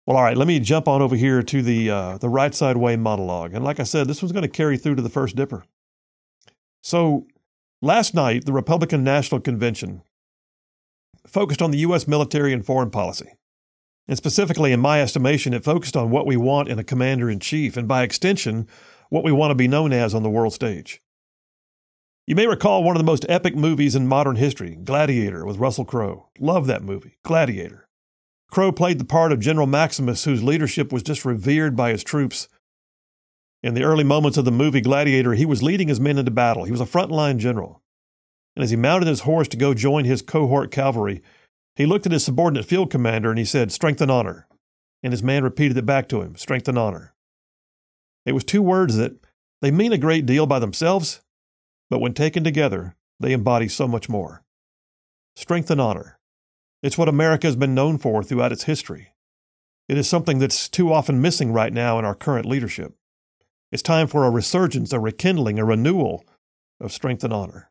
Well, all right, let me jump on over here to the Right Side Way monologue. And like I said, this one's going to carry through to the First Dipper. So last night, the Republican National Convention focused on the U.S. military and foreign policy. And specifically, in my estimation, it focused on what we want in a commander-in-chief, and by extension, what we want to be known as on the world stage. You may recall one of the most epic movies in modern history, Gladiator, with Russell Crowe. Love that movie, Gladiator. Crowe played the part of General Maximus, whose leadership was just revered by his troops. In the early moments of the movie Gladiator, he was leading his men into battle. He was a frontline general. And as he mounted his horse to go join his cohort cavalry, he looked at his subordinate field commander and he said, "Strength and honor." And his man repeated it back to him, "Strength and honor." It was two words that they mean a great deal by themselves, but when taken together, they embody so much more. Strength and honor. It's what America has been known for throughout its history. It is something that's too often missing right now in our current leadership. It's time for a resurgence, a rekindling, a renewal of strength and honor.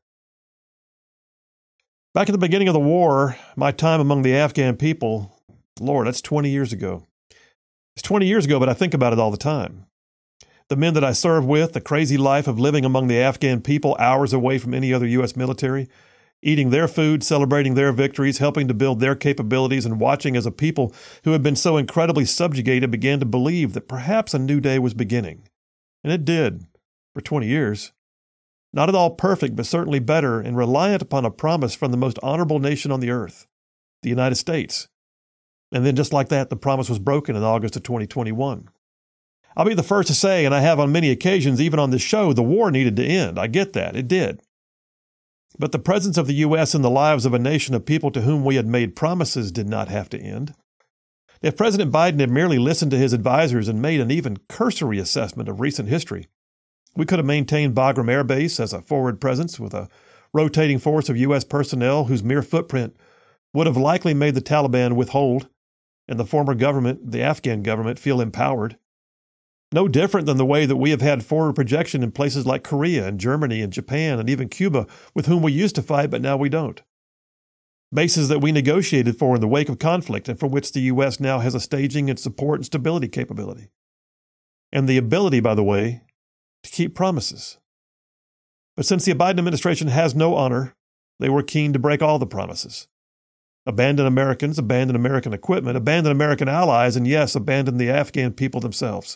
Back at the beginning of the war, my time among the Afghan people, Lord, that's 20 years ago. It's 20 years ago, but I think about it all the time. The men that I served with, the crazy life of living among the Afghan people hours away from any other U.S. military, eating their food, celebrating their victories, helping to build their capabilities, and watching as a people who had been so incredibly subjugated began to believe that perhaps a new day was beginning. And it did, for 20 years. Not at all perfect, but certainly better and reliant upon a promise from the most honorable nation on the earth, the United States. And then just like that, the promise was broken in August of 2021. I'll be the first to say, and I have on many occasions, even on this show, the war needed to end. I get that. It did. But the presence of the U.S. in the lives of a nation of people to whom we had made promises did not have to end. If President Biden had merely listened to his advisors and made an even cursory assessment of recent history, we could have maintained Bagram Air Base as a forward presence with a rotating force of U.S. personnel whose mere footprint would have likely made the Taliban withhold and the former government, the Afghan government, feel empowered. No different than the way that we have had forward projection in places like Korea and Germany and Japan and even Cuba, with whom we used to fight, but now we don't. Bases that we negotiated for in the wake of conflict and for which the U.S. now has a staging and support and stability capability. And the ability, by the way, to keep promises. But since the Biden administration has no honor, they were keen to break all the promises. Abandon Americans, abandon American equipment, abandon American allies, and yes, abandon the Afghan people themselves.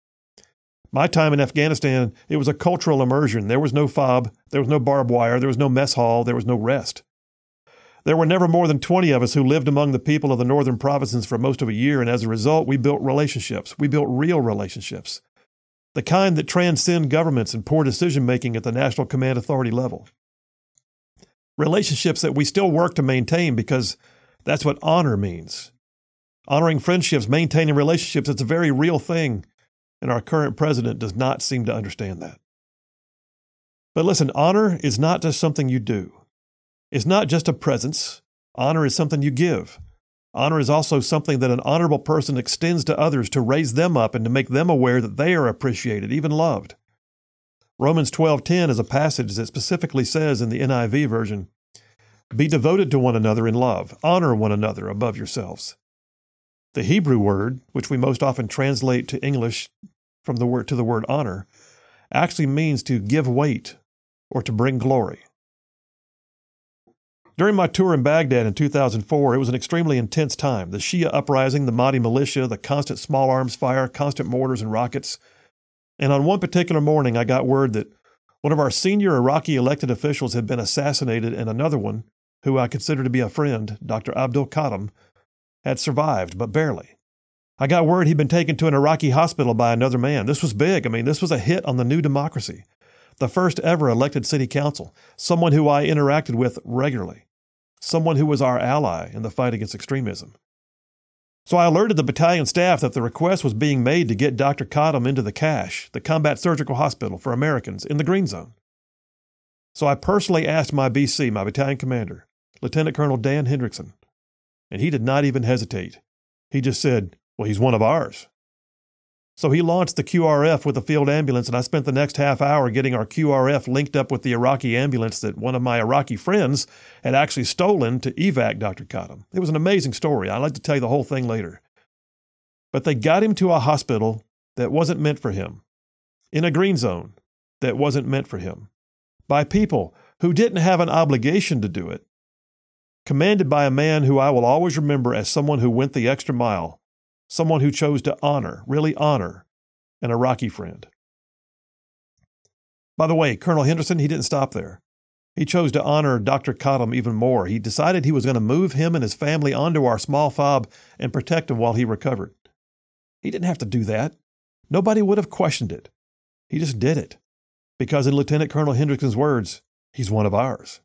My time in Afghanistan, it was a cultural immersion. There was no fob, there was no barbed wire, there was no mess hall, there was no rest. There were never more than 20 of us who lived among the people of the northern provinces for most of a year, and as a result, we built relationships. We built real relationships. The kind that transcend governments and poor decision-making at the National Command Authority level. Relationships that we still work to maintain because that's what honor means. Honoring friendships, maintaining relationships, it's a very real thing. And our current president does not seem to understand that. But listen, honor is not just something you do. It's not just a presence. Honor is something you give. Honor is also something that an honorable person extends to others to raise them up and to make them aware that they are appreciated, even loved. Romans 12:10 is a passage that specifically says in the NIV version, "Be devoted to one another in love. Honor one another above yourselves." The Hebrew word, which we most often translate to English from the word to the word honor, actually means to give weight or to bring glory. During my tour in Baghdad in 2004, it was an extremely intense time. The Shia uprising, the Mahdi militia, the constant small arms fire, constant mortars and rockets. And on one particular morning, I got word that one of our senior Iraqi elected officials had been assassinated, and another one, who I consider to be a friend, Dr. Abdul Qadim, had survived, but barely. I got word he'd been taken to an Iraqi hospital by another man. This was big. This was a hit on the new democracy. The first ever elected city council, someone who I interacted with regularly, someone who was our ally in the fight against extremism. So I alerted the battalion staff that the request was being made to get Dr. Qadim into the CASH, the Combat Surgical Hospital for Americans, in the Green Zone. So I personally asked my BC, my battalion commander, Lieutenant Colonel Dan Hendrickson, and he did not even hesitate. He just said, "Well, he's one of ours." So he launched the QRF with a field ambulance, and I spent the next half hour getting our QRF linked up with the Iraqi ambulance that one of my Iraqi friends had actually stolen to evac Dr. Qadim. It was an amazing story. I'd like to tell you the whole thing later. But they got him to a hospital that wasn't meant for him, in a green zone that wasn't meant for him, by people who didn't have an obligation to do it, commanded by a man who I will always remember as someone who went the extra mile, someone who chose to honor, really honor, an Iraqi friend. By the way, Colonel Henderson, he didn't stop there. He chose to honor Dr. Cottom even more. He decided he was going to move him and his family onto our small fob and protect him while he recovered. He didn't have to do that. Nobody would have questioned it. He just did it. Because in Lieutenant Colonel Henderson's words, he's one of ours.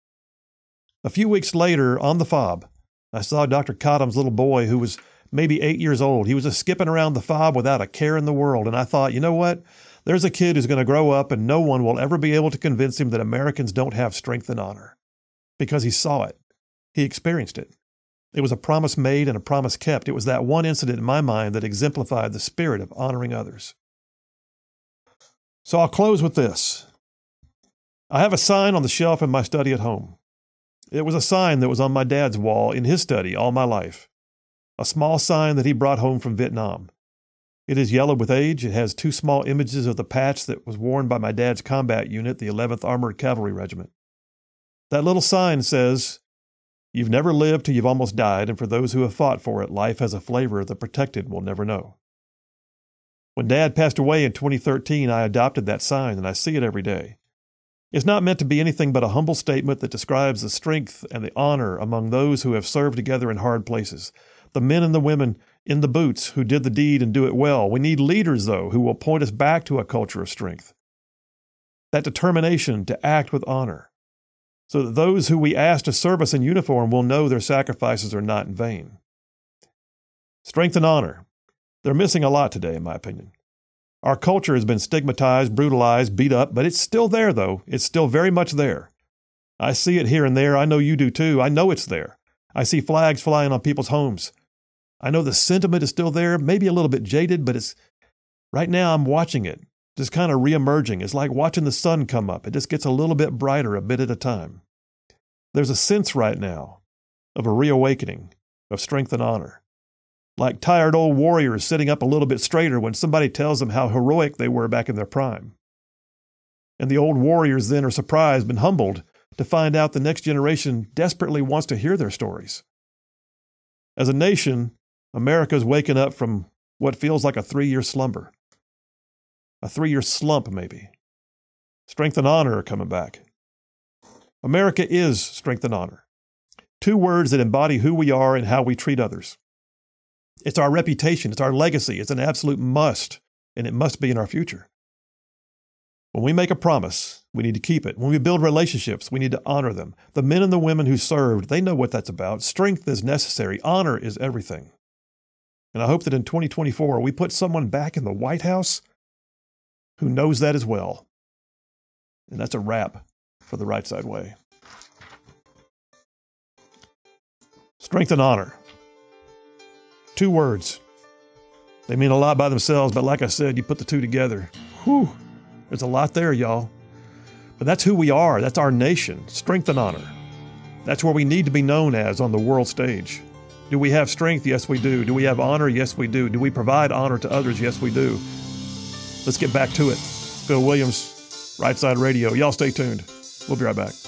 A few weeks later, on the fob, I saw Dr. Cottom's little boy who was maybe 8 years old. He was just skipping around the fob without a care in the world. And I thought, you know what? There's a kid who's going to grow up and no one will ever be able to convince him that Americans don't have strength and honor. Because he saw it. He experienced it. It was a promise made and a promise kept. It was that one incident in my mind that exemplified the spirit of honoring others. So I'll close with this. I have a sign on the shelf in my study at home. It was a sign that was on my dad's wall in his study all my life. A small sign that he brought home from Vietnam. It is yellow with age. It has 2 small images of the patch that was worn by my dad's combat unit, the 11th Armored Cavalry Regiment. That little sign says, "You've never lived till you've almost died, and for those who have fought for it, life has a flavor the protected will never know." When Dad passed away in 2013, I adopted that sign, and I see it every day. It's not meant to be anything but a humble statement that describes the strength and the honor among those who have served together in hard places, the men and the women in the boots who did the deed and do it well. We need leaders, though, who will point us back to a culture of strength. That determination to act with honor, so that those who we ask to serve us in uniform will know their sacrifices are not in vain. Strength and honor. They're missing a lot today, in my opinion. Our culture has been stigmatized, brutalized, beat up, but it's still there, though. It's still very much there. I see it here and there. I know you do, too. I know it's there. I see flags flying on people's homes. I know the sentiment is still there, maybe a little bit jaded, but it's right now I'm watching it, just kind of reemerging. It's like watching the sun come up. It just gets a little bit brighter a bit at a time. There's a sense right now of a reawakening of strength and honor. Like tired old warriors sitting up a little bit straighter when somebody tells them how heroic they were back in their prime. And the old warriors then are surprised and humbled to find out the next generation desperately wants to hear their stories. As a nation, America's waking up from what feels like a 3-year slumber. A 3-year slump, maybe. Strength and honor are coming back. America is strength and honor. 2 words that embody who we are and how we treat others. It's our reputation. It's our legacy. It's an absolute must, and it must be in our future. When we make a promise, we need to keep it. When we build relationships, we need to honor them. The men and the women who served, they know what that's about. Strength is necessary. Honor is everything. And I hope that in 2024, we put someone back in the White House who knows that as well. And that's a wrap for the Right Side Way. Strength and honor. 2 words. They mean a lot by themselves, but like I said, you put the 2 together. Whew, there's a lot there, y'all. But that's who we are. That's our nation. Strength and honor. That's where we need to be known as on the world stage. Do we have strength? Yes, we do. Do we have honor? Yes, we do. Do we provide honor to others? Yes, we do. Let's get back to it. Phil Williams, Right Side Radio. Y'all stay tuned. We'll be right back.